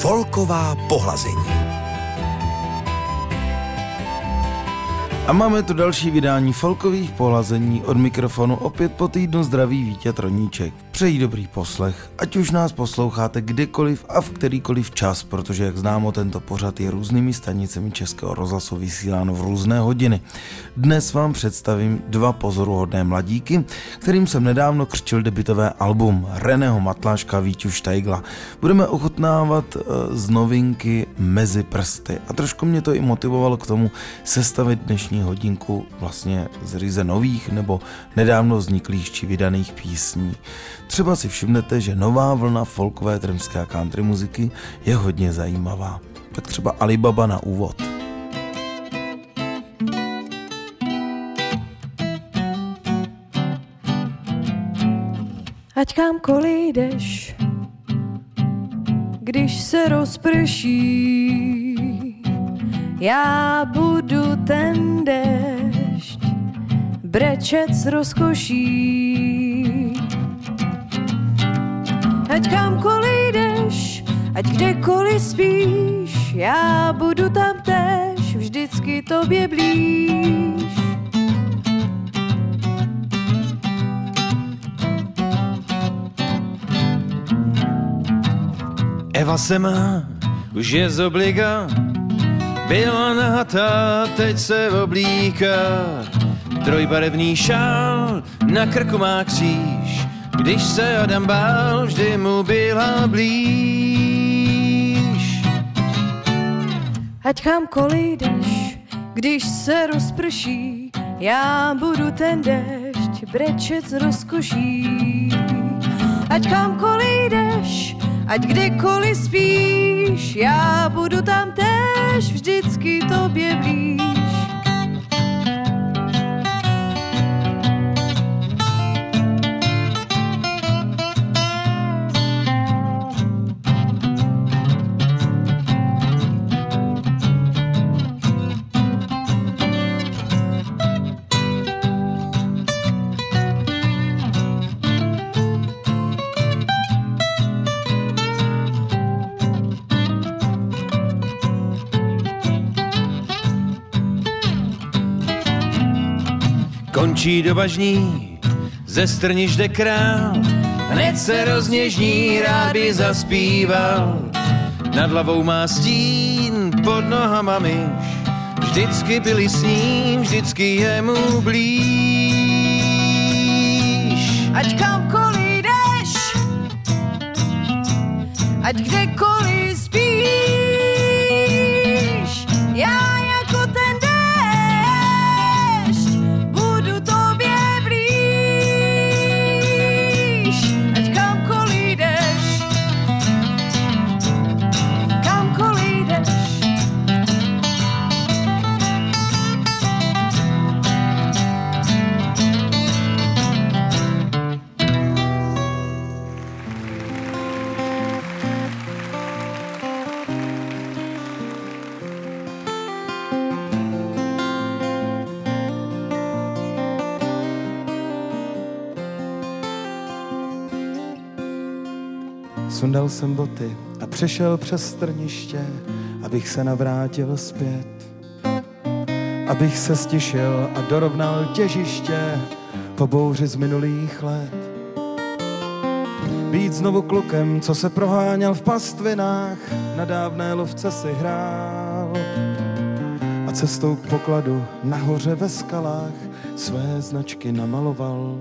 Folková pohlazení. A máme tu další vydání folkových pohlazení. Od mikrofonu opět po týdnu zdraví Vítě Troníček. Přeji dobrý poslech, ať už nás posloucháte kdekoliv a v kterýkoliv čas, protože jak známo, tento pořad je různými stanicemi Českého rozhlasu vysíláno v různé hodiny. Dnes vám představím dva pozoruhodné mladíky, kterým jsem nedávno křčil debutové album Reného Matláška, Víťu Štajgla. Budeme ochutnávat z novinky Mezi prsty a trošku mě to i motivovalo k tomu sestavit dnešní hodinku vlastně z ryze nových nebo nedávno vzniklých či vydaných písní. Třeba si všimnete, že nová vlna folkové, tremské a country muziky je hodně zajímavá. Tak třeba Alibaba na úvod. Ať kamkoliv jdeš, když se rozprší, já budu ten déšť brečet s rozkoší. Ať kamkoliv jdeš, ať kdekoliv spíš, já budu tam též vždycky tobě blíž. Eva se má, už je z obliga, byla nahatá, teď se oblíká. Trojbarevný šál, na krku má kříž, když se Adam bál, vždy mu byla blíž. Ať kamkoliv jdeš, když se rozprší, já budu ten déšť brečet z rozkoší. Ať kamkoliv jdeš, ať kdekoliv spíš, já budu tam též vždycky tobě blíž. Končí doba žní, ze strniš jde král, hned se rozněžní, rád by zaspíval. Nad hlavou má stín, pod nohama myš, vždycky byli s ním, vždycky je mu blíž. Ať kamkoliv jdeš, ať kdekoliv spíš, já jako ten déšť budu tobě blíž. Ať kamkoliv jdeš, kamkoliv jdeš. Sundal jsem boty a přešel přes strniště, abych se navrátil zpět. Abych se stišil a dorovnal těžiště po bouři z minulých let. Být znovu klukem, co se proháněl v pastvinách, na dávné lovce si hrál. A cestou k pokladu nahoře ve skalách své značky namaloval.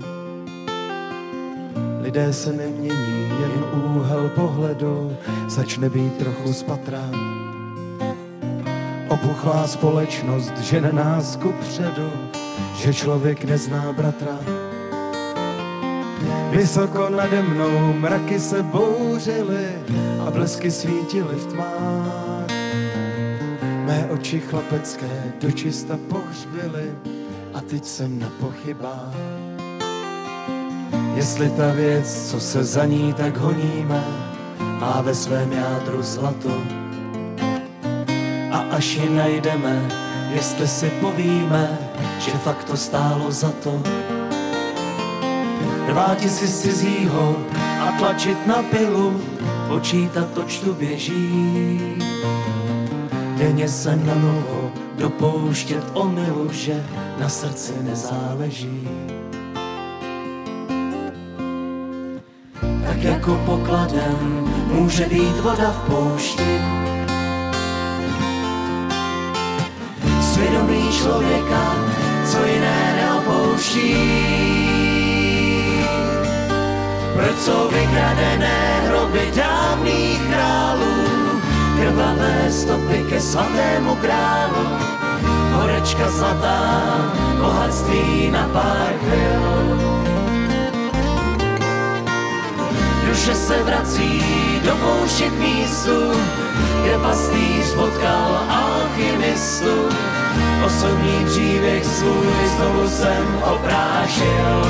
Lidé se nemění, jen úhel pohledu začne být trochu spatrán. Opuchlá společnost žene nás kupředu, že člověk nezná bratra. Vysoko nade mnou mraky se bouřily a blesky svítily v tmách. Mé oči chlapecké dočista pohřbily a teď jsem na pochybách. Jestli ta věc, co se za ní tak honíme, má ve svém jádru zlato. A až ji najdeme, jestli si povíme, že fakt to stálo za to. Rváti si z cizího a tlačit na pilu, počítat oč tu běží. Denně se na novo dopouštět omylu, že na srdci nezáleží. Tak jako pokladem může být voda v poušti. Svědomí člověka, co jiné neopouští. Proč jsou vykradené hroby dávných králů, krvavé stopy ke svatému grálu, horečka zlatá, bohatství na pár chvil. Duše se vrací do pouště k místu, kde pastýř potkal alchymistu. Osobní příběh svůj znovu jsem oprášil.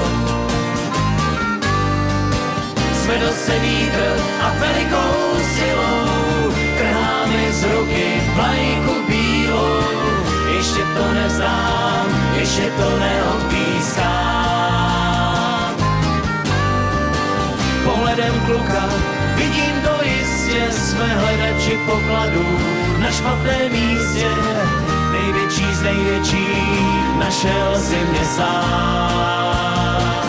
Zvedl se vítr a velikou silou trhá mi z ruky vlajku bílou. Ještě to neznám, ještě to neodpískám. Pohledem kluka vidím to jistě, jsme hledači pokladů na špatném místě. Největší z největších našel si mě sám.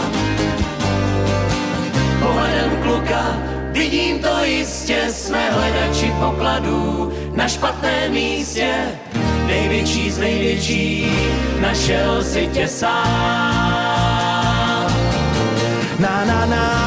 Pohledem kluka vidím to jistě, jsme hledači pokladů na špatném místě. Největší z největších našel si tě sám. Na na na.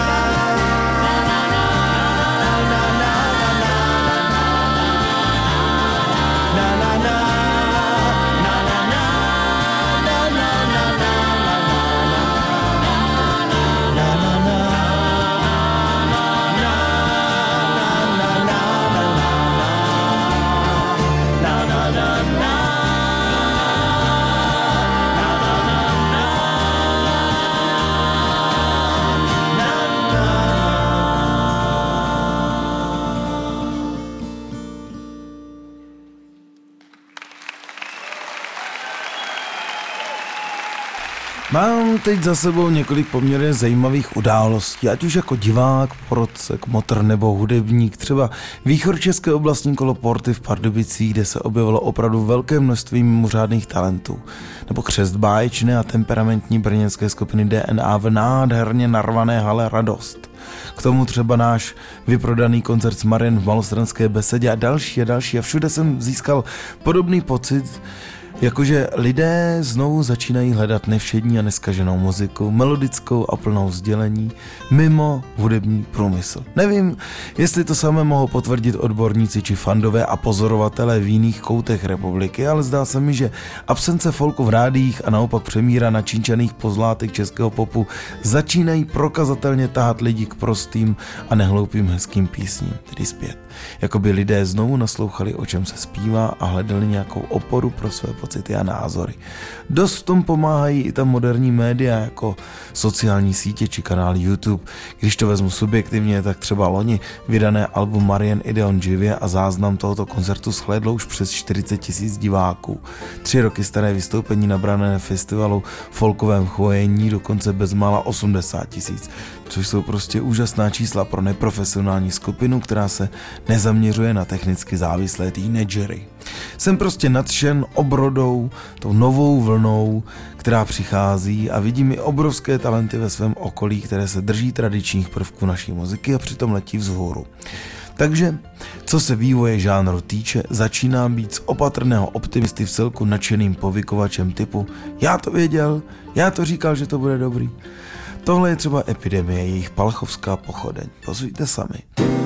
Mám teď za sebou několik poměrně zajímavých událostí, ať už jako divák, porodce, kmotr nebo hudebník, třeba východčeské oblastní kolo Porty v Pardubicích, kde se objevilo opravdu velké množství mimořádných talentů, nebo křest báječné a temperamentní brněnské skupiny DNA v nádherně narvané hale Radost. K tomu třeba náš vyprodaný koncert s Marian v Malostranské besedě a další a všude jsem získal podobný pocit, jakože lidé znovu začínají hledat nevšední a neskaženou muziku, melodickou a plnou sdělení, mimo hudební průmysl. Nevím, jestli to samé mohou potvrdit odborníci či fandové a pozorovatelé v jiných koutech republiky, ale zdá se mi, že absence folku v rádiích a naopak přemíra načínčaných pozlátek českého popu začínají prokazatelně tahat lidi k prostým a nehloupým hezkým písním, tedy zpět. Jakoby lidé znovu naslouchali, o čem se zpívá a hledali nějakou oporu pro své pocity a názory. Dost v tom pomáhají i ta moderní média jako sociální sítě či kanál YouTube. Když to vezmu subjektivně, tak třeba loni vydané album Marian Ideon živě a záznam tohoto koncertu shlédlo už přes 40 000 diváků. 3 roky staré vystoupení nabrané na festivalu folkovém chvojení dokonce bezmála 80 000, což jsou prostě úžasná čísla pro neprofesionální skupinu, která se nezaměřuje na technicky závislé teenagery. Jsem prostě nadšen obrodou, tou novou vlnou, která přichází a vidím i obrovské talenty ve svém okolí, které se drží tradičních prvků naší muziky a přitom letí vzhůru. Takže, co se vývoje žánru týče, začínám být z opatrného optimisty v celku nadšeným povykovačem typu já to věděl, já to říkal, že to bude dobrý. Tohle je třeba Epidemie, jejich palchovská pochodeň. Posvíte sami.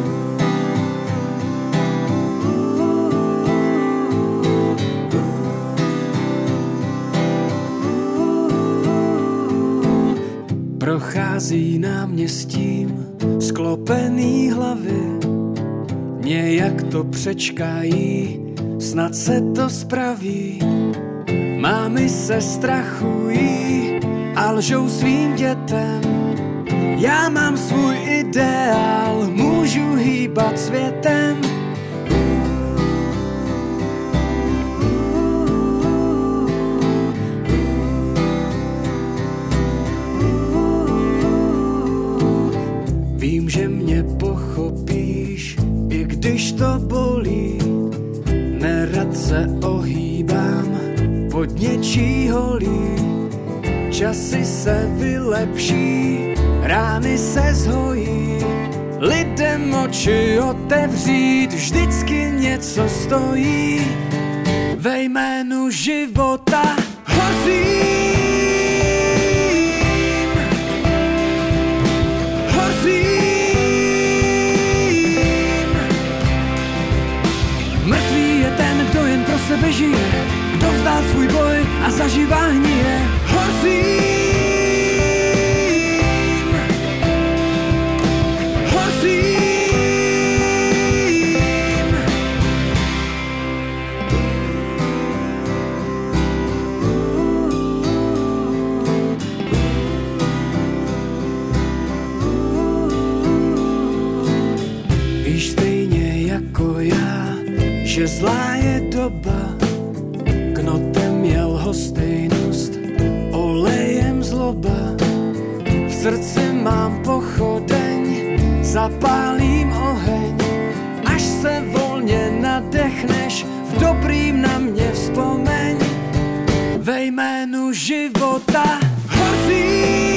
Prochází náměstím sklopený hlavy, nějak to přečkají, snad se to spraví. Mámy se strachují a lžou svým dětem. Já mám svůj ideál, můžu hýbat světem. Vím, že mě pochopí to bolí, nerad se ohýbám pod něčí holí. Časy se vylepší, rány se zhojí, lidem oči otevřít vždycky něco stojí. Ve jménu života hořím, mrtvý je ten, kdo jen pro sebe žije, kdo vzdá svůj boj a zažívá hníje. Hořím, víš stejně jako já, že zlá je doba, knotem je lhostejnost, olejem zloba. V srdci mám pochodeň, zapálím oheň, až se volně nadechneš, v dobrým na mě vzpomeň. Ve jménu života hořím,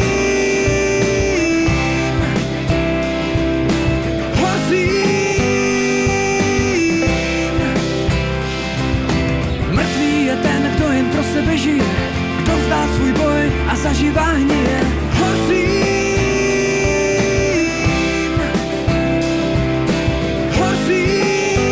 pro sebe žije, kdo vzdá svůj boj a zažívá hníje. Hořím, hořím.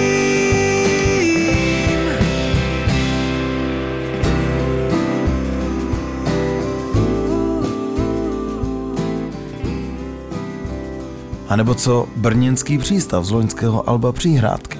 A nebo co brněnský přístav z loňského alba Příhrádky.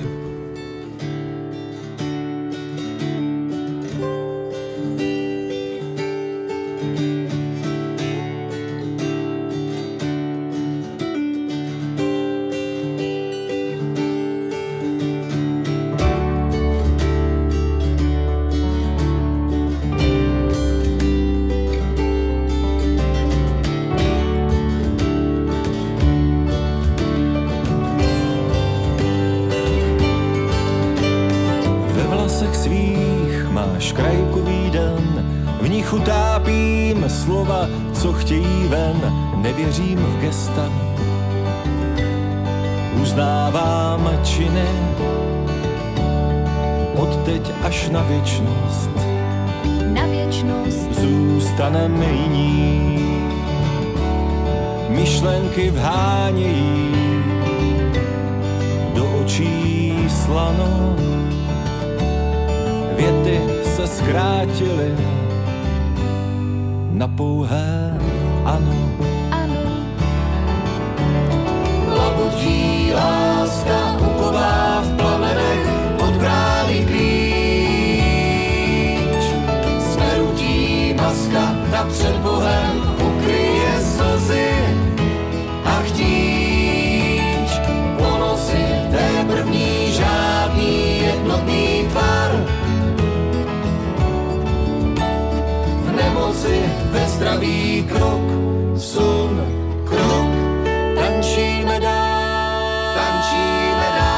Utápím slova, co chtějí ven, nevěřím v gesta. Uznávám činy, odteď až na věčnost. Na věčnost zůstaneme jiní, myšlenky vhánějí do očí slano. Věty se zkrátily na pouhé ano. Labutí láska uková v plamenech od brány klíč. Smerutí maska, ta před Bohem ukryje slzy a chtíč. Po noci té první žádný jednotný tvar. V nemoci ve zdraví krok, sun, krok, tančíme dál, tančíme dál.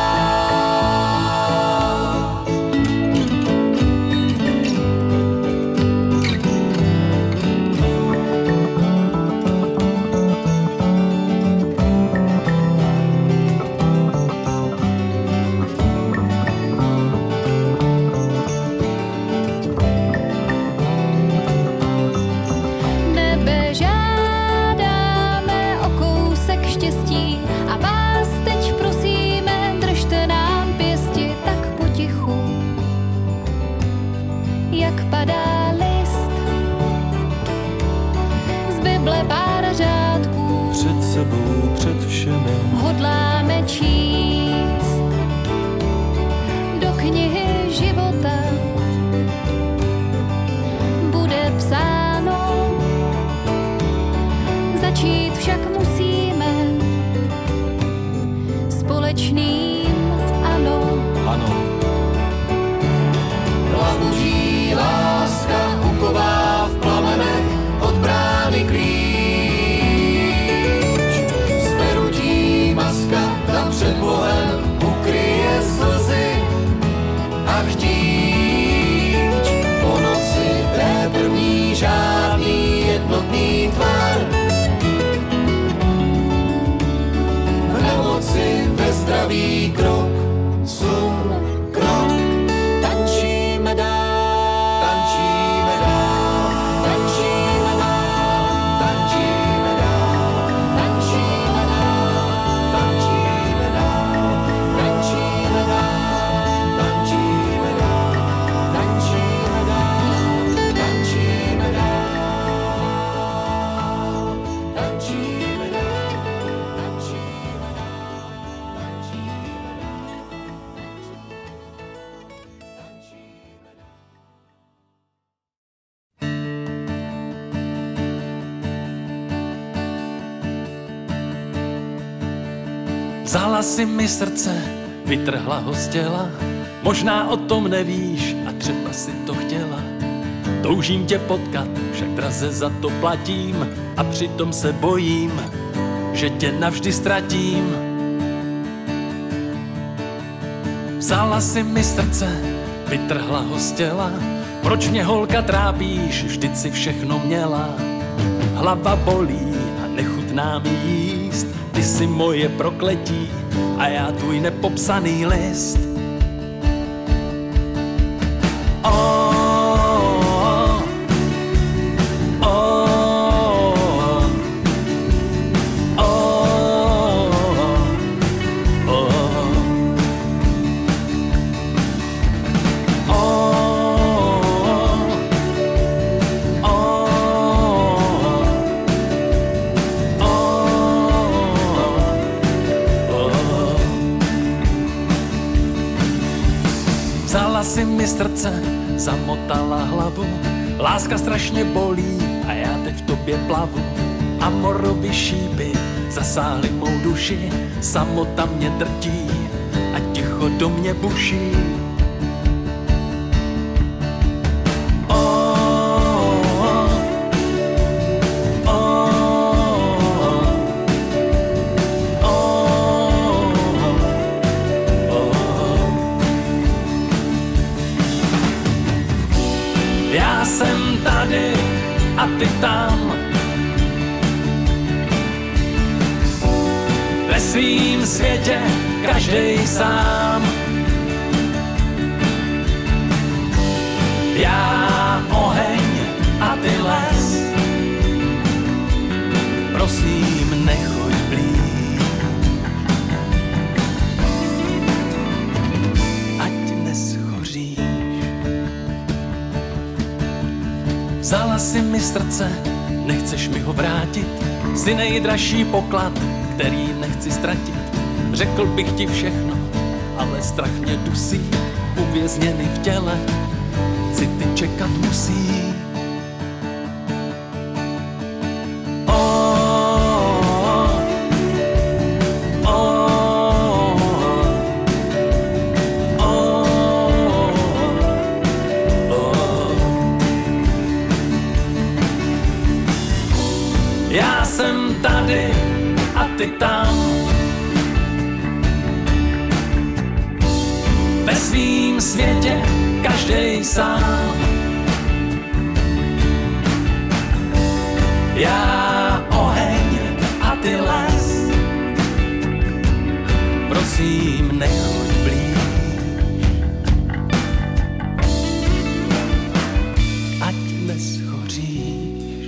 Před všemi hodláme číst do knihy života. Bude psáno, začít však musíme společným ano. Ano. Labutí láska uková v plamenech od brány klíč. Tam před Vzala si mi srdce, vytrhla ho z těla, možná o tom nevíš a třeba si to chtěla. Toužím tě potkat, však draze za to platím a přitom se bojím, že tě navždy ztratím. Vzala si mi srdce, vytrhla ho z těla, proč mě holka trápíš, vždyť si všechno měla. Hlava bolí a nechutná mi jíst, ty jsi moje prokletí a já tvůj nepopsaný list. Si mi srdce, zamotala hlavu, láska strašně bolí a já teď v tobě plavu. Amorovy šípy zasáhly mou duši, samota mě drtí a ticho do mě buší. Já jsem tady a ty tam, ve svým světě každej sám. Já oheň a ty les, prosím nechoď blíž, ať neschoříš. Vzala si mi srdce, nechceš mi ho vrátit, jsi nejdražší poklad, který nechci ztratit. Řekl bych ti všechno, ale strach mě dusí, uvězněný v těle, city čekat musí. Já jsem tady a ty tam, ve svým světě každej sám. Já oheň a ty les, prosím nechoď blíž, ať neschoříš.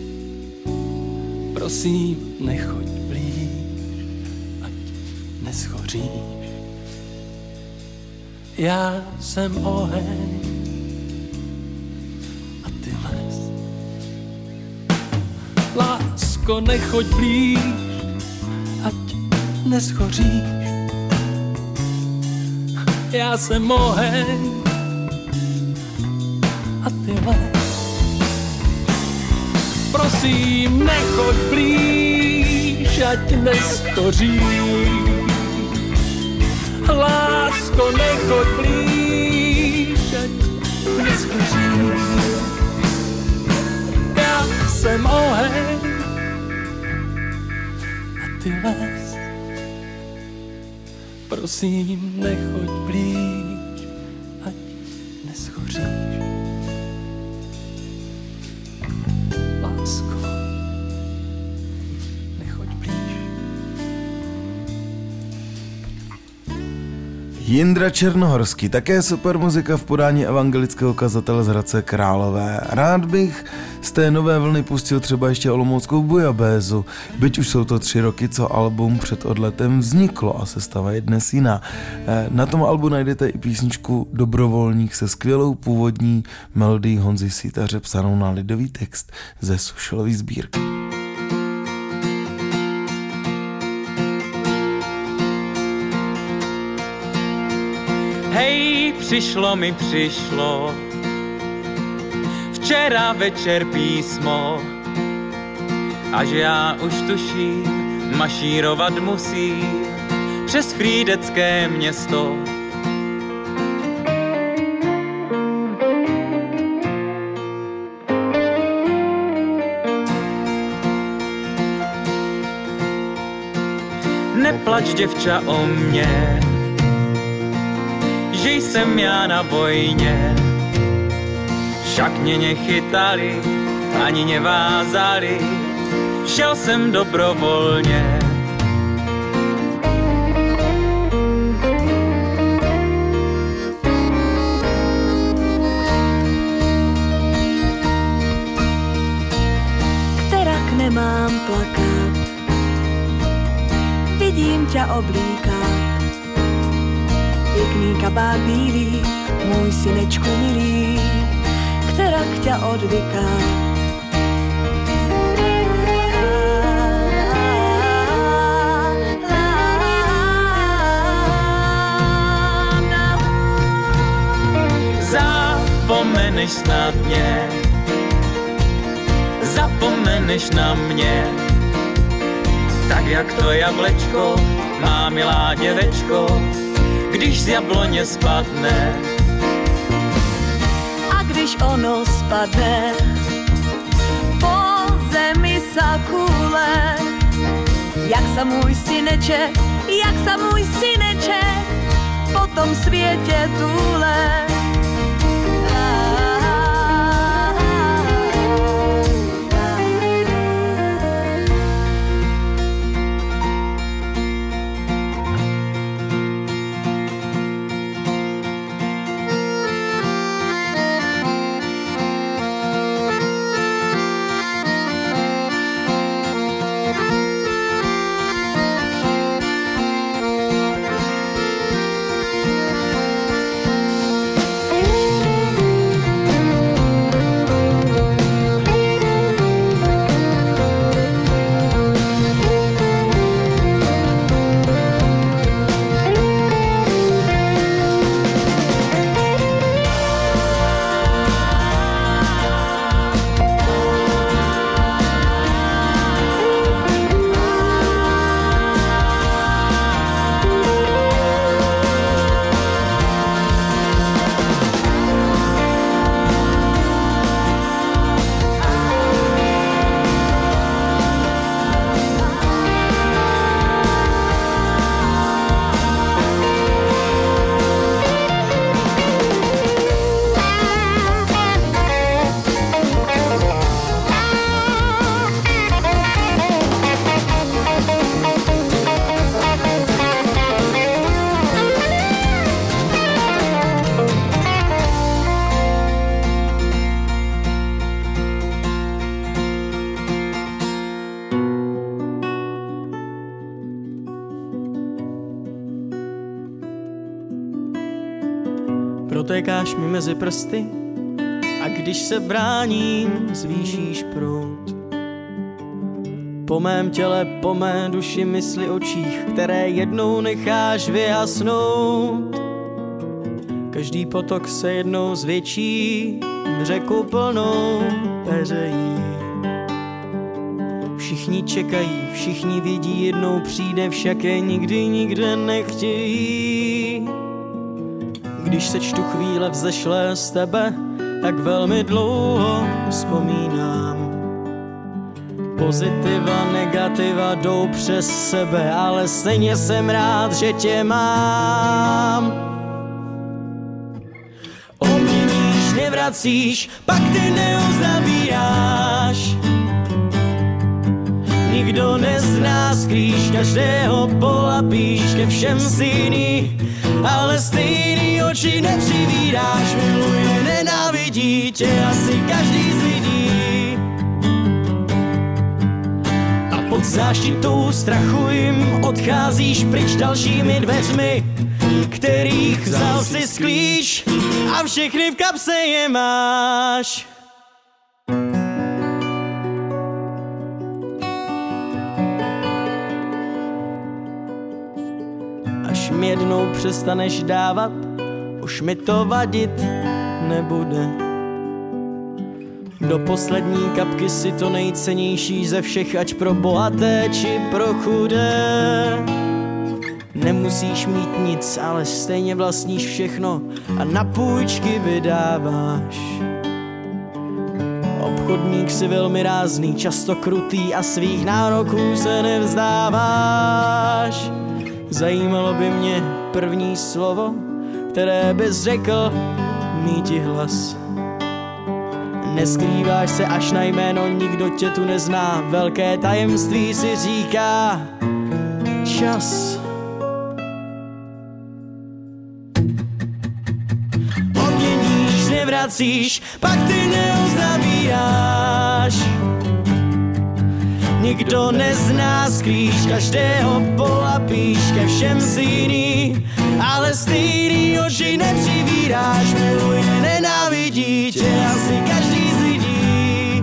Prosím, nechoď blíž, ať neschoříš. Já jsem oheň a ty les. Lásko, nechoď blíž, ať neschoříš. Já jsem oheň a ty les. Prosím, nechoď blíž, ať neschoříš. Lásko, nechoď blíž, ať neschoříš. Já jsem oheň a ty les. Prosím, nechoď blíž, ať neschoříš. Lásko, nechoď blíž. Jindra Černohorský, také super muzika v podání evangelického kazatele z Hradce Králové. Rád bych z té nové vlny pustil třeba ještě olomouckou Bujabézu, byť už jsou to 3 roky, co album před odletem vzniklo a sestava je dnes jiná. Na tom albu najdete i písničku Dobrovolník se skvělou původní melodií Honzy Sítaře psanou na lidový text ze Sušelový sbírky. Hej, přišlo mi přišlo, včera večer písmo, a že já už tuším, mašírovat musím, přes frýdecké město. Neplač, děvča, o mě, že jsem já na vojně. Však mě nechytali, ani nevázali, šel jsem dobrovolně. Kterak nemám plakat, vidím ťa oblíkat. Pěkný kabát bílý, můj synečku milý, kterak ťa odvyká. Zapomeneš snad mě, zapomeneš na mě, tak jak to jablečko, má milá děvečko, když z jabloně spadne. A když ono spadne, po zemi sa kůle, jak sa můj syneček, jak sa můj syneček po tom světě túle. Protékáš mi mezi prsty a když se bráním, zvýšíš proud. Po mém těle, po mé duši, mysli, očích, které jednou necháš vyhasnout. Každý potok se jednou zvětší v řeku plnou peřejí. Všichni čekají, všichni vidí, jednou přijde, však je nikdy nikde nechtějí. Když sečtu chvíle vzešlé z tebe, tak velmi dlouho vzpomínám. Pozitiva, negativa jdou přes sebe, ale stejně jsem rád, že tě mám. Obměníš, nevracíš, pak ty neuzavíráš. Nikdo nezná skrýš, každého polapíš, ke všem si jiný, ale stejný oči nepřivíráš. Miluje, nenávidí tě asi každý z lidí. A pod záštitou strachu jim odcházíš pryč dalšími dveřmi, kterých vzal si sklíč a všechny v kapse je máš. Až mi jednou přestaneš dávat, už mi to vadit nebude. Do poslední kapky si to nejcennější ze všech, ať pro bohaté či pro chudé. Nemusí nemusíš mít nic, ale stejně vlastníš všechno a na půjčky vydáváš. Obchodník si velmi rázný, často krutý a svých nároků se nevzdáváš. Zajímalo by mě první slovo, které bys řekl, míti hlas. Neskrýváš se až na jméno, nikdo tě tu nezná, velké tajemství si říká čas. Odměníš, nevracíš, pak ty neuznavíráš. Nikdo nezná skrýš, každého polapíš, ke všem si jiný, ale stejný oči nepřivíráš. Miluje, nenávidí tě asi každý z lidí.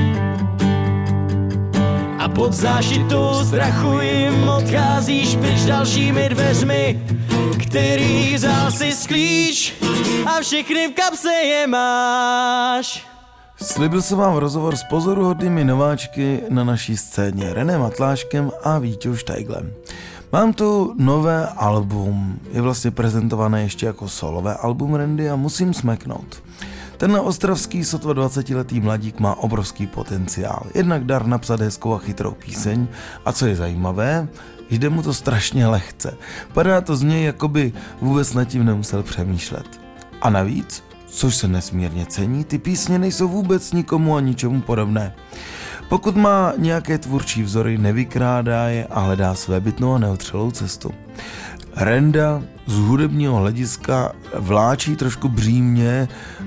A pod záštitou strachu jim odcházíš pryč dalšími dveřmi, který vzal si sklíč a všechny v kapse je máš. Slibil jsem vám rozhovor s pozoruhodnými nováčky na naší scéně Renem Matláškem a Víťou Štejglem. Mám tu nové album, je vlastně prezentované ještě jako solové album Randy a musím smeknout. Tenhle ostravský sotva 20letý mladík má obrovský potenciál. Jednak dar napsat hezkou a chytrou píseň a co je zajímavé, jde mu to strašně lehce. Padá to z něj, jako by vůbec nad tím nemusel přemýšlet. A navíc, což se nesmírně cení, ty písně nejsou vůbec nikomu a ničemu podobné. Pokud má nějaké tvůrčí vzory, nevykrádá je a hledá svébytnou a neotřelou cestu. Renda z hudebního hlediska vláčí trošku břímně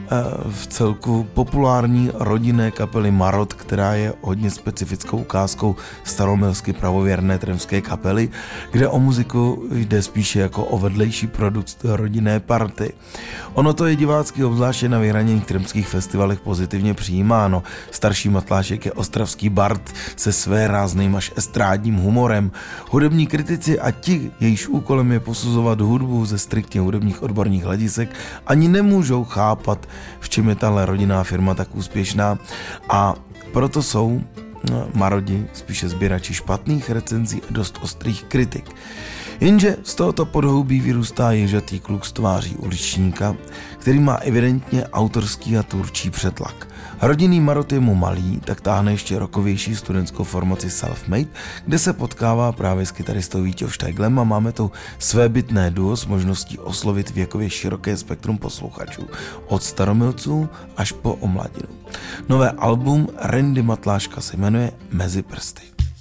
v celku populární rodinné kapely Marot, která je hodně specifickou ukázkou staromilsky pravověrné tremské kapely, kde o muziku jde spíše jako o vedlejší produkt rodinné party. Ono to je divácky obzvláště na vyhraněných tremských festivalech pozitivně přijímáno. Starší Matlášek je ostravský bard se své rázným až estrádním humorem. Hudební kritici a ti, jejíž úkolem je posuzovat hudbu ze striktně hudebních odborných hledisek, ani nemůžou chápat, v čem je tahle rodinná firma tak úspěšná, a proto jsou Marodi spíše sběrači špatných recenzí a dost ostrých kritik. Jenže z tohoto podhoubí vyrůstá ježatý kluk s tváří uličníka, který má evidentně autorský a tvůrčí přetlak. Rodinný Marot je mu malý, tak táhne ještě rokovější studentskou formaci Selfmade, kde se potkává právě s kytaristou Víťou Štejglem a máme tu svébytné duo s možností oslovit věkově široké spektrum posluchačů, od staromilců až po omladinu. Nové album Randy Matláška se jmenuje Mezi prsty.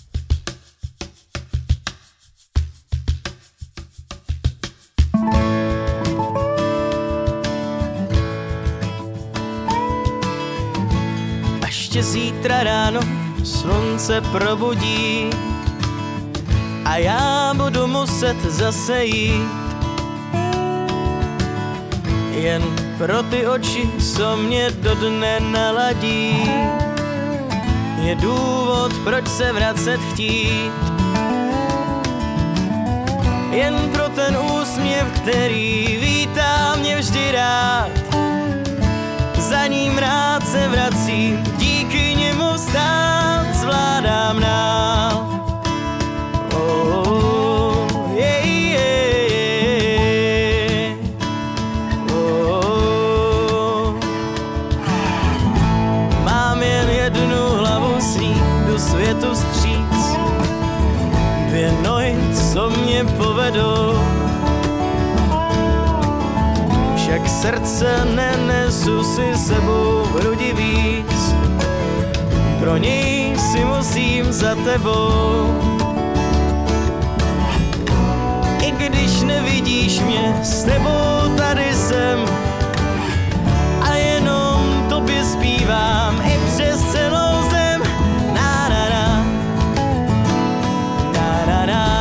Ještě zítra ráno slunce probudí a já budu muset zase jít. Jen pro ty oči, co mě do dne naladí, je důvod, proč se vracet chtít. Jen pro ten úsměv, který vítá mě vždy rád, za ním rád se vracím, díky němu stát zvládám dál. Mám jen jednu hlavu, s ní jdu světu vstříc, dvě nohy, co mě povedou, však srdce nenesu si sebou v hrudi víc, pro něj si musím za tebou. I když nevidíš mě, s tebou tady jsem a jenom tobě zpívám i přes celou zem. Na na na, na na na.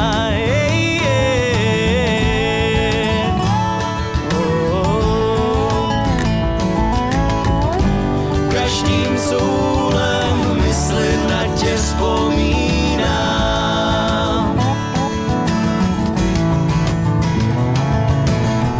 Každým soulem mysli na tě vzpomínám.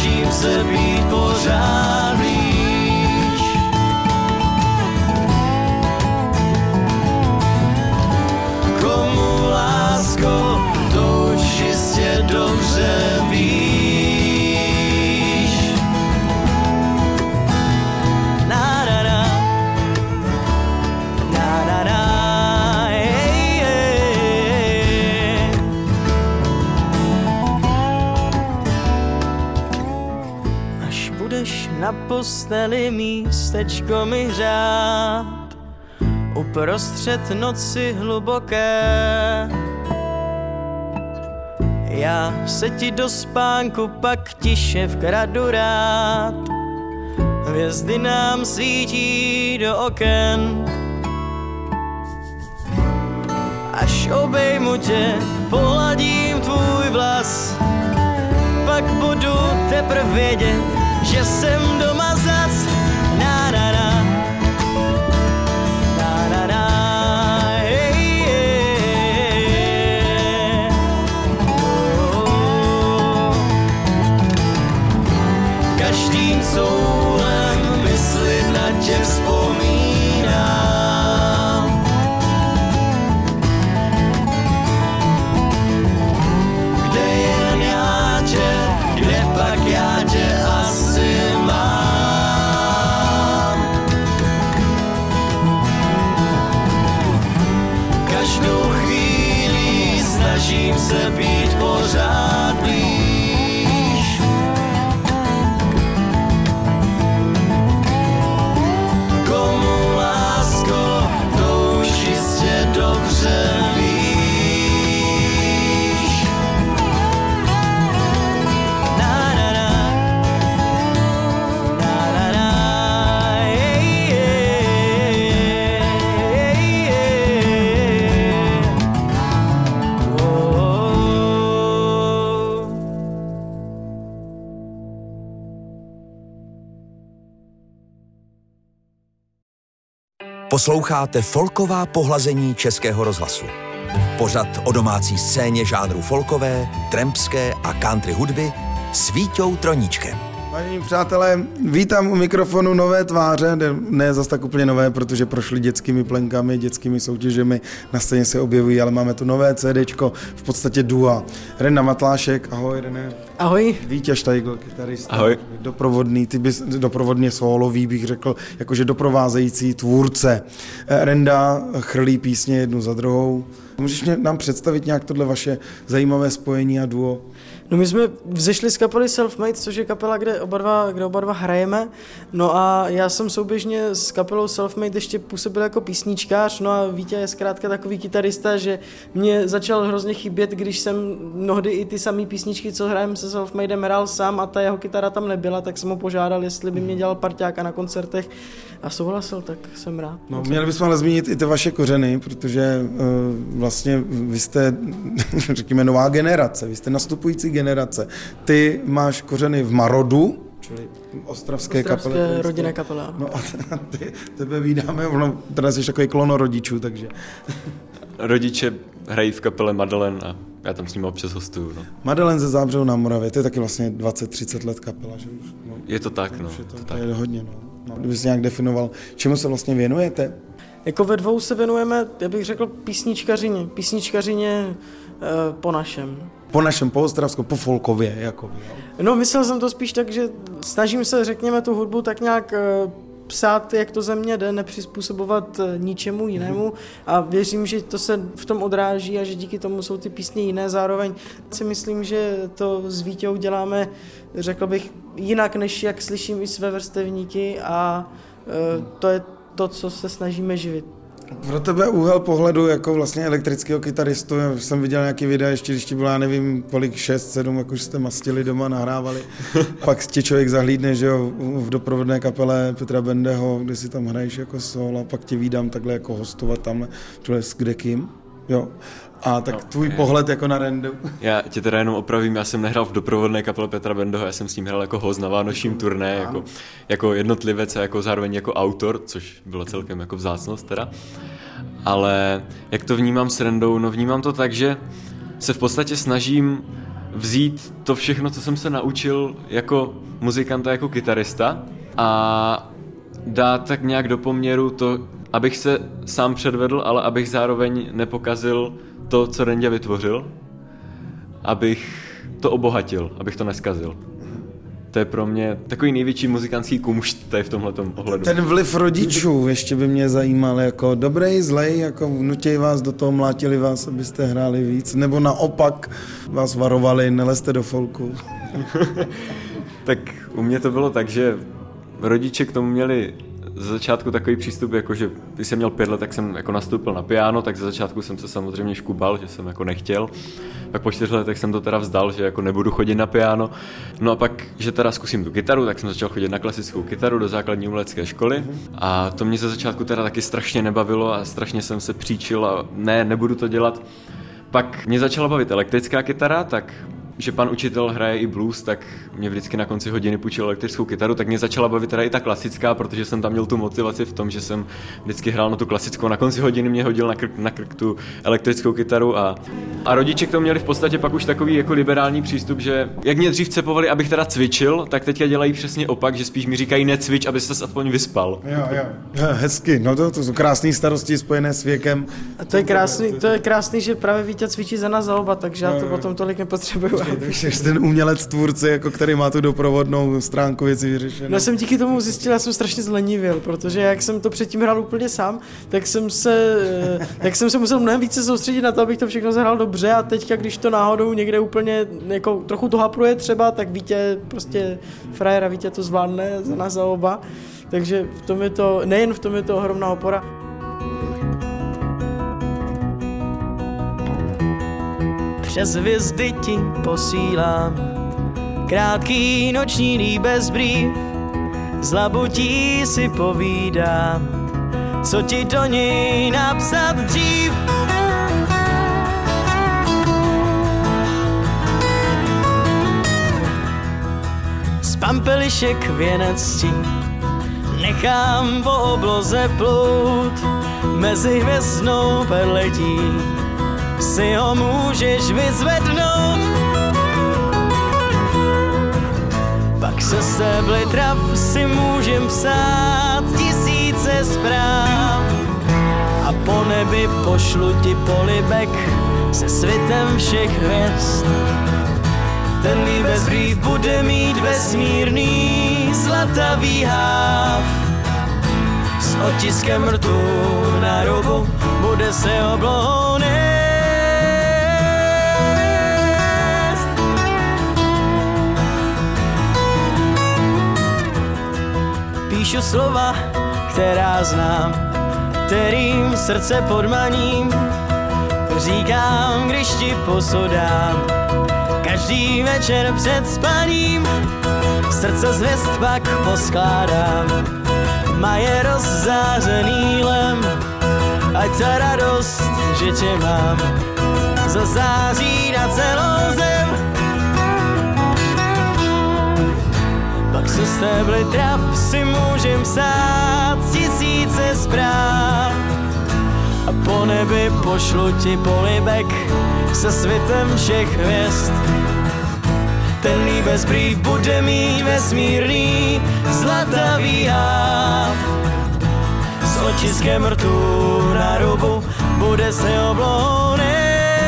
snažím se být pořád blíž. Komu lásko, to už jistě dobře víš. Na posteli místečko mi hřát, uprostřed noci hluboké. Já se ti do spánku pak tiše vkradu rád, hvězdy nám svítí do oken. Až obejmu tě, poladím tvůj vlas, pak budu teprve vědět, že jsem doma zas. Na na na, na na na, hey, yeah. Oh. Každým soulem mysli na tě vzpomínám. Kde jen já tě, kde pak já tě asi mám. Každou chvíli snažím se být pořád blíž. Komu lásko, to už jistě dobře víš. Posloucháte Folková pohlazení Českého rozhlasu. Pořad o domácí scéně žánru folkové, trampské a country hudby s Víťou Troníčkem. Vážení přátelé, vítám u mikrofonu nové tváře, ne zas tak úplně nové, protože prošli dětskými plenkami, dětskými soutěžemi, na scéně se objevují, ale máme tu nové CDčko, v podstatě dua. Renda Matlášek, ahoj René. Ahoj. Vítěz Štajgl, kytarista. Ahoj. Doprovodný, ty bys doprovodně sólový, bych řekl, jakože doprovázející tvůrce. Renda chrlí písně jednu za druhou. Můžeš nám představit nějak tohle vaše zajímavé spojení a duo? No my jsme vzešli z kapely Selfmade, což je kapela, kde oba dva hrajeme. No a já jsem souběžně s kapelou Selfmade ještě působil jako písničkář, no a Vítě je zkrátka takový kytarista, že mě začal hrozně chybět, když jsem mnohdy i ty samé písničky, co hrajem se Selfmadem, hrál sám a ta jeho kytara tam nebyla, tak jsem ho požádal, jestli by mě dělal parťáka na koncertech a souhlasil, tak jsem rád. No, měli bychom ale zmínit i ty vaše kořeny, protože vlastně vy jste, řekněme, nová generace, vy jste nastupující generace. Ty máš kořeny v Marodu, čili ostravské kapele. Rodinné kapele. No a tebe vídáme, teda jsi takový klono rodičů, takže. Rodiče hrají v kapele Madeleine a já tam s nimi občas hostuju. No. Madeleine ze Zábřehu na Moravě, to je taky vlastně 20-30 let kapela, že už? No, je to tak, no. To je hodně, no. Kdyby jsi nějak definoval, čemu se vlastně věnujete? Jako ve dvou se věnujeme, já bych řekl, písničkařině po našem. Po našem, po ostravsku, po folkově, jako. No, myslel jsem to spíš tak, že snažím se, řekněme, tu hudbu tak nějak psát, jak to ze mě jde, nepřizpůsobovat ničemu jinému a věřím, že to se v tom odráží a že díky tomu jsou ty písně jiné. Zároveň si myslím, že to s Víťou děláme, řekl bych, jinak, než jak slyším i své vrstevníky a to je to, co se snažíme živit. Pro tebe úhel pohledu jako vlastně elektrického kytaristu, já jsem viděl nějaký videa, ještě když ti bylo, já nevím, kolik, 6-7, jak už jste mastili doma, nahrávali. Pak tě člověk zahlídne, že jo, v doprovodné kapele Petra Bendeho, kde si tam hraješ jako solo, a pak tě vídám takhle jako hostovat tamhle, s kdekým, jo. A tak tvůj pohled jako na Rendu. Já tě teda jenom opravím, já jsem nehrál v doprovodné kapele Petra Bendeho, já jsem s ním hrál jako host na vánočním turné, jako jednotlivec a jako zároveň jako autor, což bylo celkem jako vzácnost teda. Ale jak to vnímám s Rendou? No vnímám to tak, že se v podstatě snažím vzít to všechno, co jsem se naučil jako muzikanta, jako kytarista a dát tak nějak do poměru to, abych se sám předvedl, ale abych zároveň nepokazil to, co Renďa vytvořil, abych to obohatil, abych to neskazil. To je pro mě takový největší muzikantský kumšt tady v tomhletom ohledu. Ten vliv rodičů ještě by mě zajímal, jako dobrý, zlej, jako vnutěj vás do toho, mlátili vás, abyste hráli víc, nebo naopak vás varovali, nelezte do folku. Tak u mě to bylo tak, že rodiče k tomu měli ze začátku takový přístup, jako že když jsem měl 5 let, tak jsem jako nastoupil na piano, tak ze začátku jsem se samozřejmě škubal, že jsem jako nechtěl. Pak po 4 letech jsem to teda vzdal, že jako nebudu chodit na piano. No a pak, že teda zkusím tu kytaru, tak jsem začal chodit na klasickou kytaru do základní umělecké školy. A to mě ze začátku teda taky strašně nebavilo a strašně jsem se příčil a nebudu to dělat. Pak mě začala bavit elektrická kytara, tak že pan učitel hraje i blues, tak mě vždycky na konci hodiny půjčil elektrickou kytaru, tak mě začala bavit teda i ta klasická, protože jsem tam měl tu motivaci v tom, že jsem vždycky hrál na tu klasickou. Na konci hodiny mě hodil na krk tu elektrickou kytaru a rodiče k tomu měli v podstatě pak už takový jako liberální přístup, že jak mě dřív cepovali, abych teda cvičil, tak teďka dělají přesně opak, že spíš mi říkají necvič, aby se aspoň vyspal. Jo. Hezky, no to jsou krásné starosti spojené s věkem. A to je krásný, že právě Vítě cvičí za nás za oba, takže já to potom tolik nepotřebuju. Takže ten umělec tvůrce, jako který má tu doprovodnou stránku věci vyřešenou. No jsem díky tomu zjistil, já jsem strašně zlenivil, protože jak jsem to předtím hrál úplně sám, tak jsem se musel mnohem více soustředit na to, abych to všechno zahrál dobře a teďka, když to náhodou někde úplně jako trochu to hapruje třeba, tak Vítě prostě frajer a Vítě to zvládne za nás za oba. Takže v tom je to, nejen v tom je to ohromná opora. Přes hvězdy ti posílám krátký noční líbez brýv, z labutí si povídám, co ti do něj napsat dřív. Z pampelišek věnec ti nechám po obloze plout, mezi hvězdnou perletí si ho můžeš vyzvednout. Pak se stébly trav si můžem psát 1000 zpráv a po nebi pošlu ti polibek se svitem všech hvězd. Ten líbezbrýv bude mít vesmírný zlatavý háv s otiskem rtu na rubu bude se oblohou nést. Píšu slova, která znám, kterým srdce podmaním, říkám, když ti posodám, každý večer před spaním, srdce z hvězd pak poskládám, má je rozzářený lem, ať ta radost, že tě mám, zazáří na celou zem. Pak se stébly trav si můžem psát 1000 zpráv a po nebi pošlu ti polibek se svitem všech hvězd. Ten líbezbrýv bude mít vesmírný zlatavý háv s otiskem rtu na rubu bude se oblohou nést.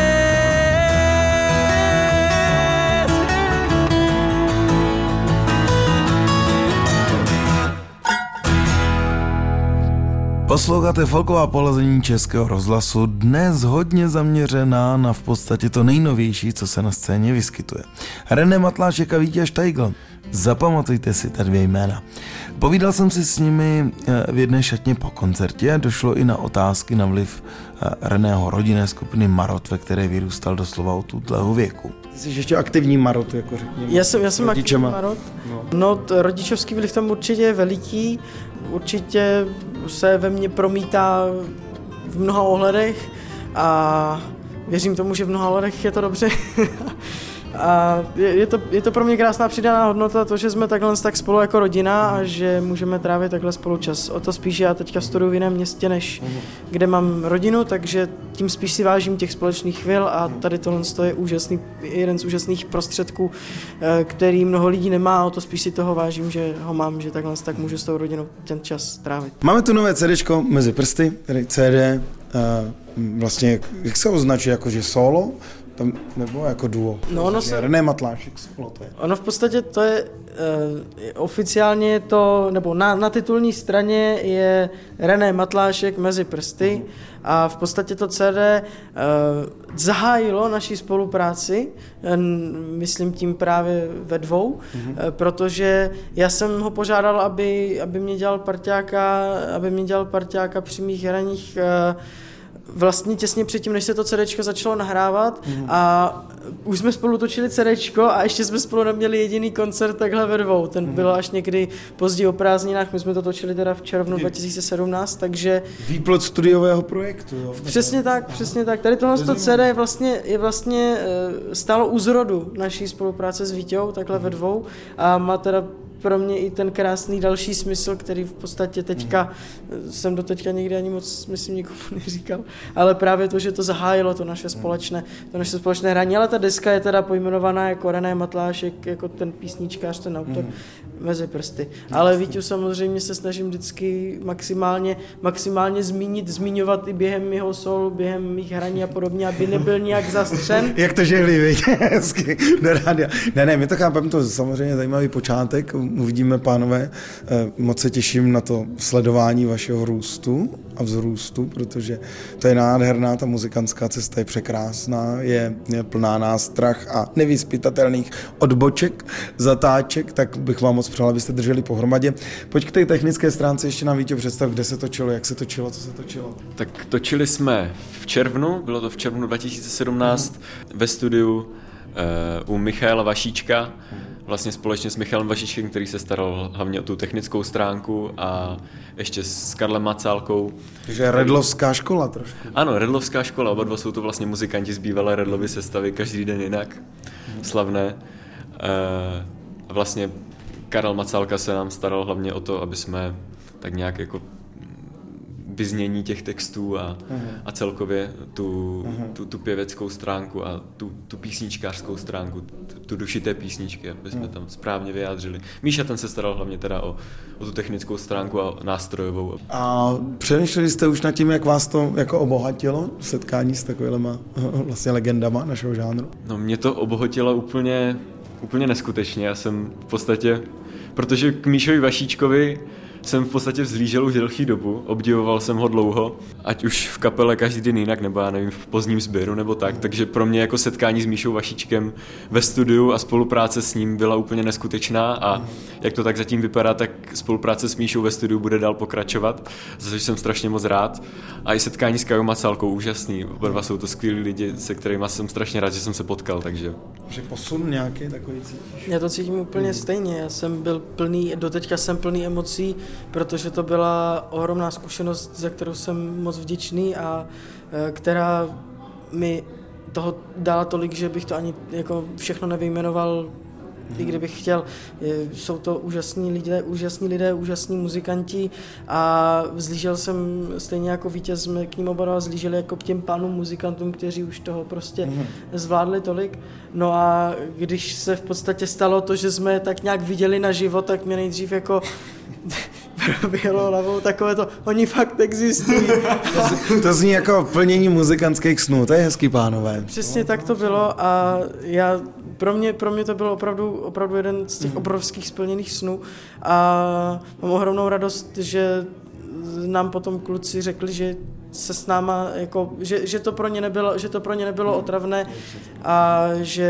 Posloucháte folková polazení Českého rozhlasu, dnes hodně zaměřená na v podstatě to nejnovější, co se na scéně vyskytuje. René Matlášek a Vítěz Štajgl. Zapamatujte si ta 2 jména. Povídal jsem si s nimi v jedné šatně po koncertě a došlo i na otázky na vliv Reného rodinné skupiny Marot, ve které vyrůstal doslova od útlého věku. Ty jsi ještě aktivní Marot, jako řekněme. Já jsem aktivní Marot. No, rodičovský vliv tam určitě je veliký, určitě se ve mně promítá v mnoha ohledech a věřím tomu, že v mnoha ohledech je to dobře. A je to pro mě krásná přidaná hodnota, to, že jsme takhle tak spolu jako rodina a že můžeme trávit takhle spolu čas. O to spíš já teďka studuju v jiném městě, než kde mám rodinu, takže tím spíš si vážím těch společných chvil a tady tohle je jeden z úžasných prostředků, který mnoho lidí nemá, a o to spíš si toho vážím, že ho mám, že takhle tak můžu s tou rodinou ten čas trávit. Máme tu nové CDčko Mezi prsty, tedy CD, vlastně, jak se označuje, jakože solo, tam, nebo jako duo? No, René Matlášek solo to je. Ono v podstatě to je, oficiálně to, nebo na titulní straně je René Matlášek Mezi prsty a v podstatě to CD zahájilo naší spolupráci, myslím tím právě ve dvou, protože já jsem ho požádal, aby mě dělal parťáka při mých hraních vlastně těsně předtím, než se to CDčko začalo nahrávat a už jsme spolu točili CDčko a ještě jsme spolu neměli jediný koncert takhle ve dvou. Ten byl až někdy později o prázdninách, my jsme to točili teda v červnu 2017, takže... Výplod studiového projektu, jo? Přesně tak. Tady tohle CD je vlastně stálo u zrodu naší spolupráce s Víťou, takhle ve dvou a má teda pro mě i ten krásný další smysl, který v podstatě teďka jsem doteďka nikdy ani moc, myslím, nikomu neříkal, ale právě to, že to zahájilo to naše společné hraní, ale ta deska je teda pojmenovaná jako René Matlášek, jako ten písničkář, ten autor Mezi prsty. Ale Víťu samozřejmě se snažím vždycky maximálně zmiňovat i během mého solu, během mých hraní a podobně, aby nebyl nějak zastřen. Jak to žehli, viď? Hezky, do rádia. Ne, my to chápeme, to samozřejmě zajímavý počátek, uvidíme, pánové, moc se těším na to sledování vašeho růstu a vzrůstu, protože to je nádherná, ta muzikantská cesta je překrásná, je plná nástrah a nevyzpytatelných odboček, zatáček, tak bych vám moc přál, abyste drželi pohromadě. Pojď k té technické stránce ještě nám, Víťo, představ, kde se točilo, jak se točilo, co se točilo. Tak točili jsme v červnu, bylo to v červnu 2017 ve studiu u Michaela Vašíčka, vlastně společně s Michalem Vašíčkem, který se staral hlavně o tu technickou stránku a ještě s Karlem Macálkou. Takže redlovská škola trošku. Ano, redlovská škola, oba dva jsou to vlastně muzikanti z bývalé Redlovy sestavy, každý den jinak, slavné. Vlastně Karel Macálka se nám staral hlavně o to, aby jsme tak nějak jako vyznění těch textů a celkově tu pěveckou stránku a tu písničkářskou stránku, tu duši té písničky, aby jsme tam správně vyjádřili. Míša ten se staral hlavně teda o tu technickou stránku a nástrojovou. A přemýšleli jste už nad tím, jak vás to jako obohatilo setkání s takovýma vlastně legendama našeho žánru? No, mě to obohatilo úplně neskutečně. Já jsem v podstatě, protože k Míšovi Vašíčkovi jsem v podstatě vzlížel už delší dobu, obdivoval jsem ho dlouho, ať už v kapele Každý den jinak, nebo já nevím, v pozdním sběru nebo tak, takže pro mě jako setkání s Míšou Vašíčkem ve studiu a spolupráce s ním byla úplně neskutečná a jak to tak zatím vypadá, tak spolupráce s Míšou ve studiu bude dál pokračovat, za což jsem strašně moc rád. A i setkání s Kajou Macálkou úžasný, oba dva jsou to skvělí lidi, se kterými jsem strašně rád, že jsem se potkal, takže... Že posun nějaký takový cítíš? Já to cítím úplně stejně, já jsem byl doteďka jsem plný emocí, protože to byla ohromná zkušenost, za kterou jsem moc vděčný a která mi toho dala tolik, že bych to ani jako všechno nevyjmenoval, i kdybych chtěl. Jsou to úžasní lidé, úžasní muzikanti a vzlížel jsem stejně jako Vítěz, jsme k ním oba dva vzlíželi jako k těm pánům muzikantům, kteří už toho prostě zvládli tolik. No a když se v podstatě stalo to, že jsme tak nějak viděli na život, tak mě nejdřív jako proběhlo hlavou takové to, oni fakt existují. To zní jako plnění muzikantských snů, to je hezký, pánové. Přesně tak to bylo a pro mě to byl opravdu jeden z těch obrovských splněných snů a mám ohromnou radost, že nám potom kluci řekli, že se s náma, jako, že to pro ně nebylo otravné a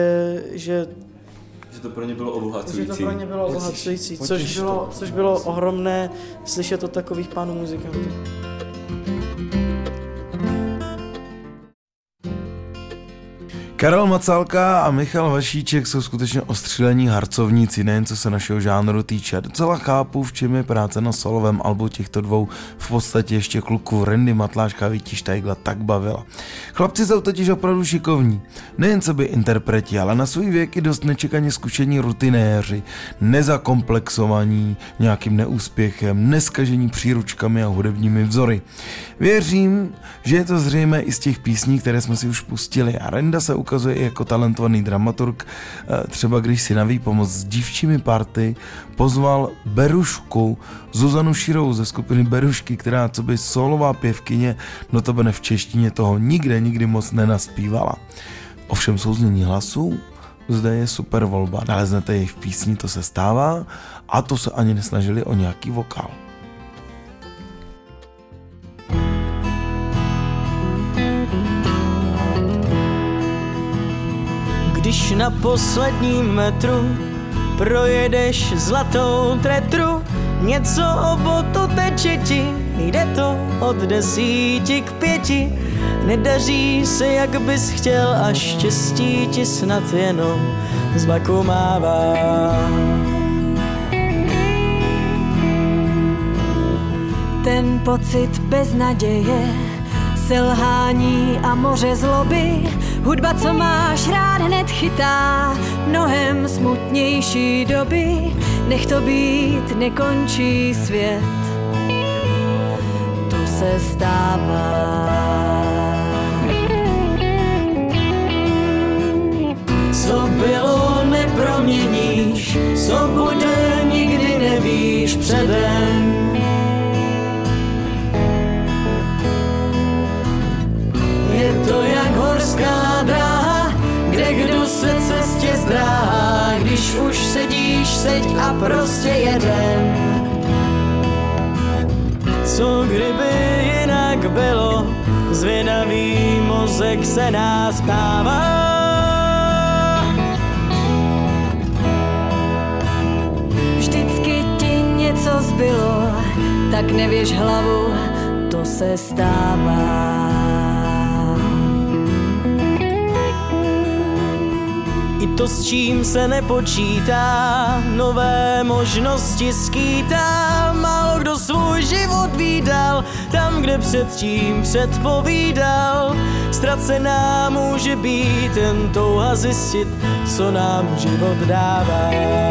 že to pro ně bylo obohacující. Což bylo ohromné slyšet od takových pánů muzikantů. Karel Macálka a Michal Vašíček jsou skutečně ostřílení harcovníci, nejen co se našeho žánru týče. Docela chápu, v čem je práce na solovém albu těchto dvou v podstatě ještě kluků Randy Matláška a Víti Štajgla tak bavila. Chlapci jsou totiž opravdu šikovní, nejen co by interpreti, ale na svůj věk i dost nečekaně zkušení rutinéři, nezakomplexovaní nějakým neúspěchem, neskažení příručkami a hudebními vzory. Věřím, že je to zřejmé i z těch písní, které jsme si už pustili, a Renda se ukazuje i jako talentovaný dramaturg, třeba když si na výpomoc s dívčími party pozval Berušku, Zuzanu Širovou ze skupiny Berušky, která co by solová pěvkyně, notabene v češtině toho nikdy moc nenaspívala. Ovšem souznění hlasů zde je super volba, naleznete jej v písni To se stává, a to se ani nesnažili o nějaký vokál. Když na posledním metru projedeš zlatou tretru, něco o botu teče ti, jde to od 10 k 5. Nedaří se, jak bys chtěl, a štěstí ti snad jenom z baku mává. Ten pocit beznaděje, selhání a moře zloby, hudba, co máš rád, hned chytá mnohem smutnější doby. Nech to být, nekončí svět, to se stává. Co bylo, neproměníš, co bude, nikdy nevíš předem. Je to jak horská dráha, kde kdo se cestě zdráhá. Když už sedíš, seď a prostě jedem. Co kdyby jinak bylo, zvědavý mozek se nás ptává. Vždycky ti něco zbylo, tak nevěš hlavu, to se stává. I to, s čím se nepočítá, nové možnosti skýtá. Málo kdo svůj život vídal, tam, kde předtím předpovídal. Ztracená může být jen touha zjistit, co nám život dává.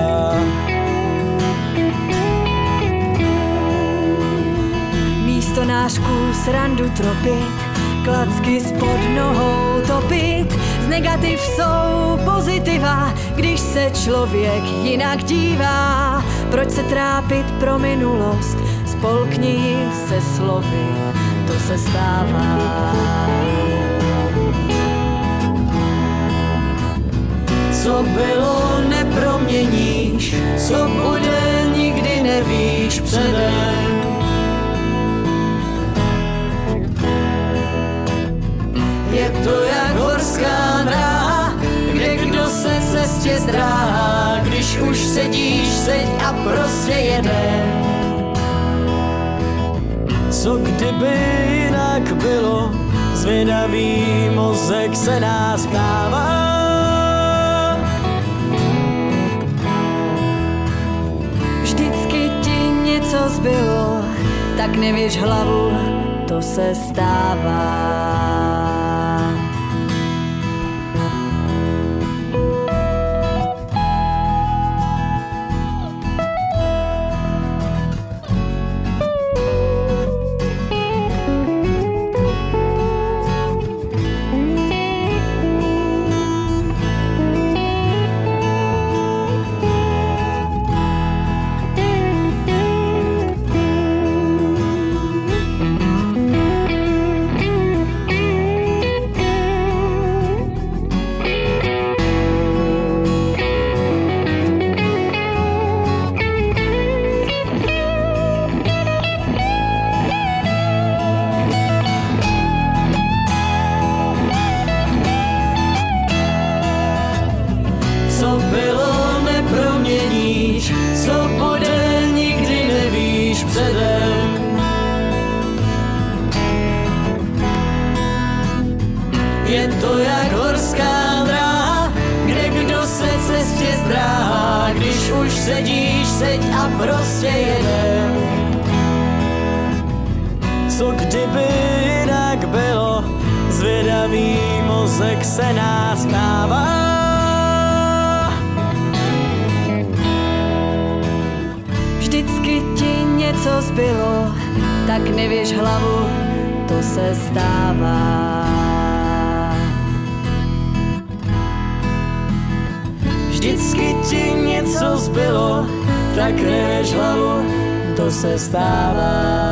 Místo nářků srandu tropit, klacky spod nohou topit. Z negativ jsou pozitiva, když se člověk jinak dívá. Proč se trápit pro minulost, spolkni ji se slovy, to se stává. Co bylo, neproměníš, co bude, nikdy nevíš předem. Je to jak horská dráha, kde kdo se cestě zdráhá. Když už sedíš, seď a prostě jedem. Co kdyby jinak bylo, zvědavý mozek se nás ptává. Vždycky ti něco zbylo, tak nevěš hlavu, to se stává. cestě zdráhá, když už sedíš, seď a prostě jedem. Co kdyby jinak bylo, zvědavý mozek se nás ptává. Vždycky ti něco zbylo, tak nevěš hlavu, to se stává. Vždycky ti něco zbylo, tak nevěš hlavu, to se stává.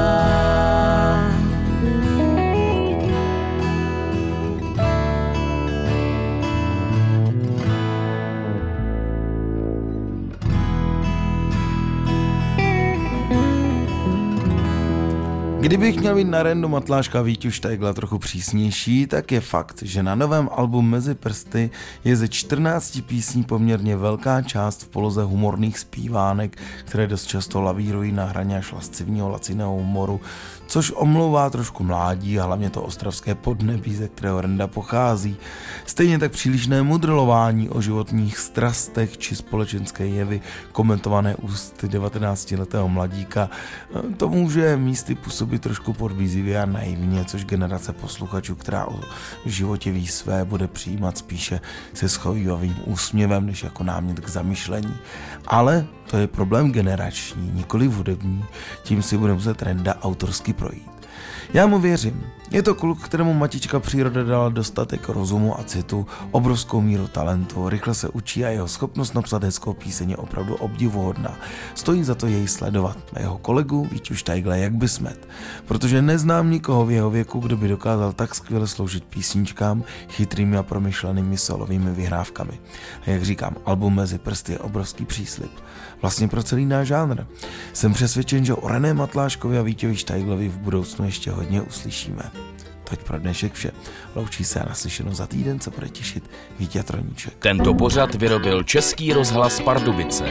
Kdybych měl být na randu Matláška Víťu Štajgla trochu přísnější, tak je fakt, že na novém albu Mezi prsty je ze 14 písní poměrně velká část v poloze humorných zpívánek, které dost často lavírují na hraně až lascivního laciného humoru, což omlouvá trošku mládí a hlavně to ostravské podnebí, ze kterého Renda pochází. Stejně tak přílišné mudrlování o životních strastech či společenské jevy komentované ústy 19letého mladíka, to může místy působit trošku podbízivě a naivně, což generace posluchačů, která o životě ví své, bude přijímat spíše se schovívavým úsměvem, než jako námět k zamyšlení. Ale to je problém generační, nikoli hudební, tím si bude muset Renda autorsky projít. Já mu věřím. Je to kluk, kterému matička příroda dala dostatek rozumu a citu, obrovskou míru talentu, rychle se učí a jeho schopnost napsat hezkou píseň je opravdu obdivuhodná. Stojí za to jej sledovat. A jeho kolegu Víťu Štajgla jak by smet. Protože neznám nikoho v jeho věku, kdo by dokázal tak skvěle sloužit písničkám, chytrými a promyšlenými solovými vyhrávkami. A jak říkám, album Mezi prsty je obrovský příslib. Vlastně pro celý náš žánr. Jsem přesvědčen, že o René Matláškovi a Vítěvi Štajglovi v budoucnu ještě hodně uslyšíme. Toť pro dnešek vše. Loučí se a naslyšenou za týden, co bude těšit Vítě Troníček. Tento pořad vyrobil Český rozhlas Pardubice.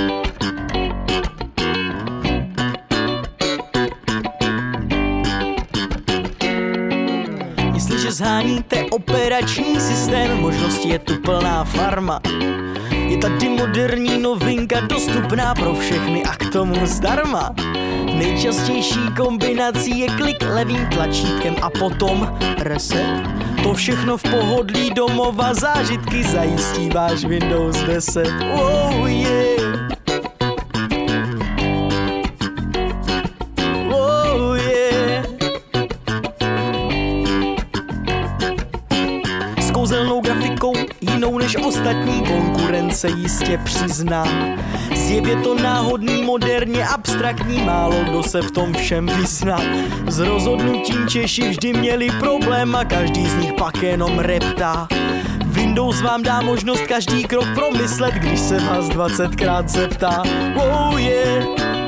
Jestliže zháníte operační systém, možností je tu plná farma. Je tady moderní novinka dostupná pro všechny a k tomu zdarma. Nejčastější kombinací je klik levým tlačítkem a potom reset. To všechno v pohodlí domova zážitky zajistí váš Windows 10. Oh yeah. Oh yeah. S kouzelnou grafikou, jinou než ostatní konkurence jistě přizná. Zjev je to náhodný, moderně abstraktní, málo kdo se v tom všem vyzná. S rozhodnutím Češi vždy měli problém a každý z nich pak jenom reptá. Windows vám dá možnost každý krok promyslet, když se vás 20krát zeptá. Oh yeah.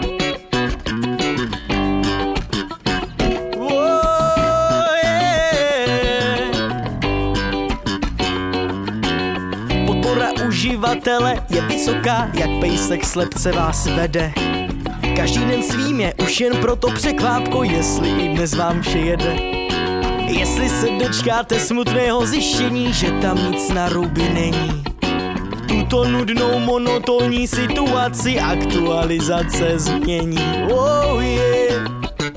Uživatele je vysoká, jak pejsek slepce vás vede. Každý den svým je už jen proto překvápko, jestli i dnes vám vše jede. Jestli se dočkáte smutného zjištění, že tam nic na ruby není. Tuto nudnou monotónní situaci aktualizace změní. Oh yeah.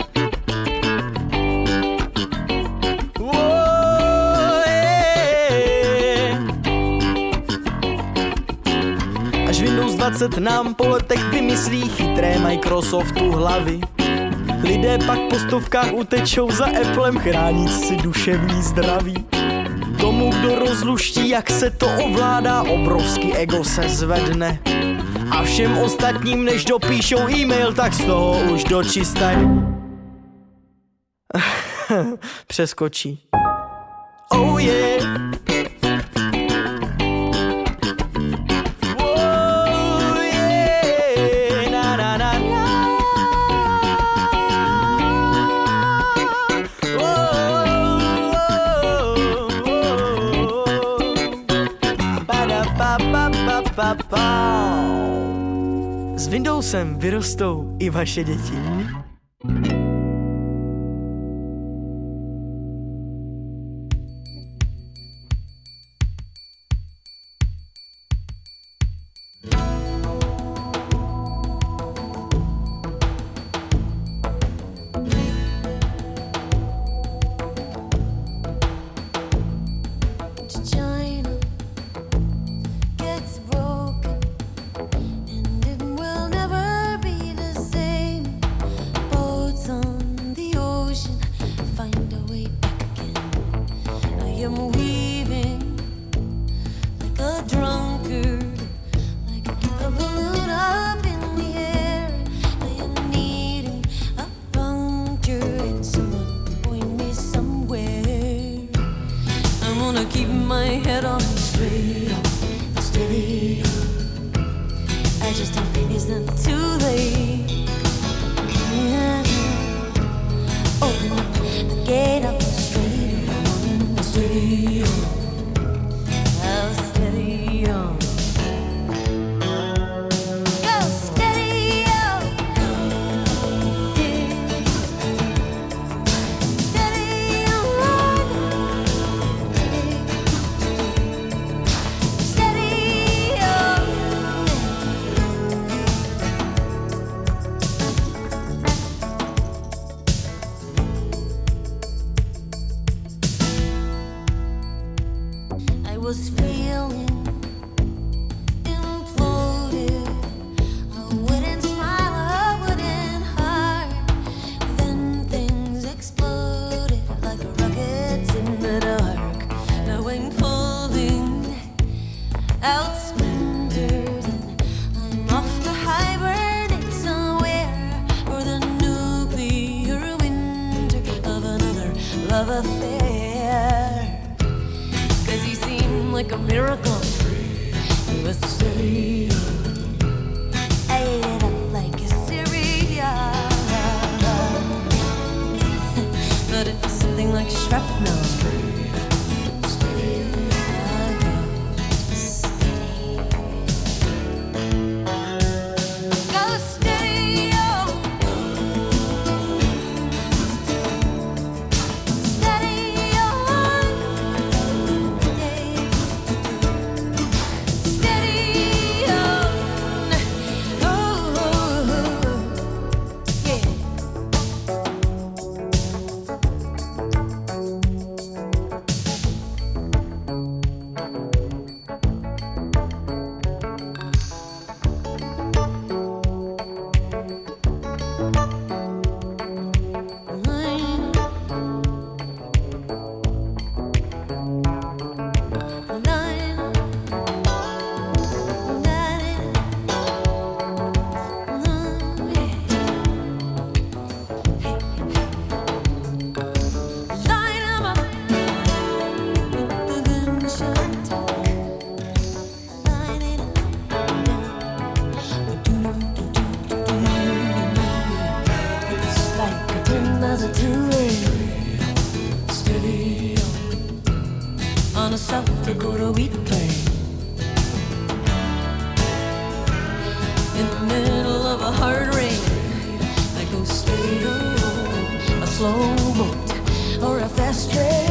Windows 20 nám po letech vymyslí chytré Microsoftu hlavy. Lidé pak po stovkách utečou za Applem, chránit si duševní zdraví. Tomu, kdo rozluští, jak se to ovládá, obrovský ego se zvedne. A všem ostatním, než dopíšou e-mail, tak z toho už dočistaj přeskočí. Oh yeah. S Windowsem vyrostou i vaše děti. steady. I ate it up like a cereal. But it's something like shrapnel. On a South Dakota wheat plain, in the middle of a hard rain, I go steady, a slow boat or a fast train.